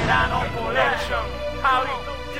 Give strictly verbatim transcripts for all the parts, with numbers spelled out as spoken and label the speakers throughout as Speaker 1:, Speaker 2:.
Speaker 1: Veterano Collection. Howdy,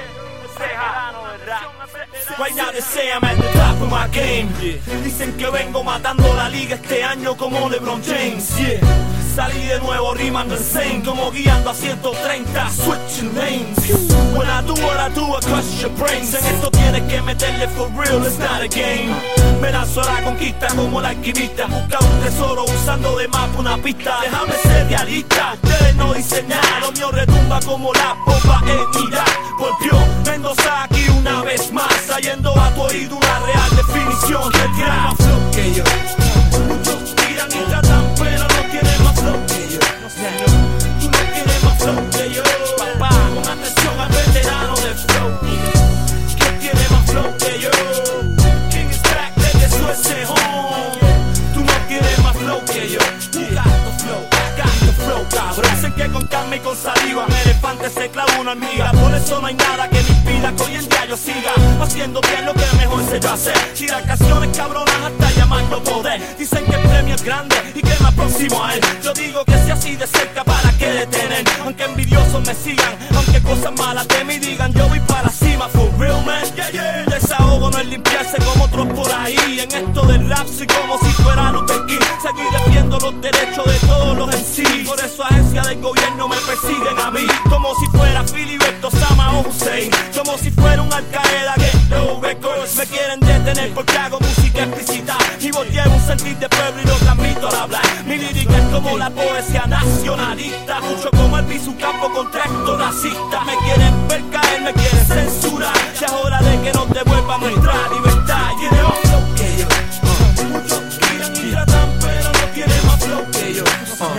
Speaker 1: Veterano del rap.
Speaker 2: Right now they say I'm at the top of my game. Dicen que vengo matando la liga este año como LeBron James. Yeah. Salí de nuevo rimando insane, como guiando a ciento treinta, switching lanes. When I do what I do, I crush your brains. En esto tienes que meterle for real, it's not a game. Me lanzo a la conquista como la alquimista. Busca un tesoro usando de mapa una pista. Déjame ser realista, ustedes no dicen nada. Lo mío retumba como la bomba en Irak. Volvió Mendoza aquí una vez más, trayendo a tu oído una real definición del tiene más flow que yo. Muchos tiran y tratan, pero no tienen más flow que yo. No sé, no, tú no tienes más flow que yo. Papá, con atención al veterano del flow. ¿Quién tiene más flow que yo? King is back desde su ese home. Tú no tienes más flow que yo. You got the flow, I got the flow, cabrón. Dicen que con calma y con saliva un elefante se clava una hormiga. Por eso no hay nada que me impida que hoy en día yo siga haciendo bien lo que mejor sé yo hacer. Tirar canciones cabronas hasta llamando poder. Dicen que el premio es grande y que es más próximo a él. Yo digo que si así de cerca, ¿para qué detener? Aunque envidiosos me sigan, aunque cosas malas de mí digan, yo voy para la cima, for real man. Yeah, yeah. Desahogo no es limpiarse como otros por ahí. En esto del rap soy como si fuera Luther King. Seguir defiendo los derechos de todos los M C. Por eso agencias del gobierno me persiguen a mí, como si fuera Filiberto, Sama o Hussein. Como si fuera un Al Qaeda, Get No Records. Me quieren detener porque hago música explícita. Mi voz lleva un sentir de pueblo y lo transmito al hablar. Mi lírica es como la poesía nacionalista. Mucho como el Campo contra estos racistas. Me quieren ver caer, me quieren censurar. Ya es hora de que nos devuelvan nuestra libertad. Tiene más flow que yo. Muchos tiran y tratan, pero no tienen más flow que yo.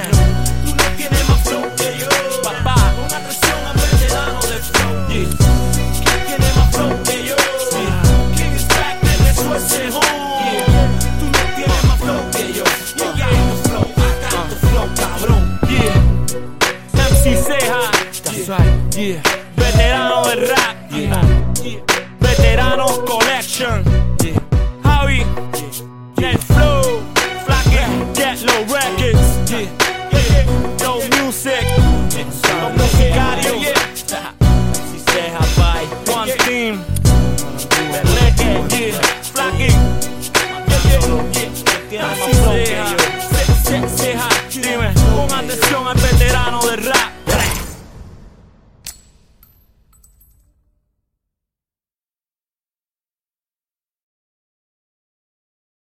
Speaker 2: Tú no tienes más flow que yo. Papá, con atención al veterano del flow. ¿Quién tiene más flow que yo? King is back desde su ese home. Tú no tienes más flow que yo. You got the flow, I got the flow, cabrón. Yeah. M C Ceja, that's right, yeah. Veterano del rap, yeah. Yeah. Veterano Collection, yeah. Javi, yeah. Net Flow, Flaque, Get Low.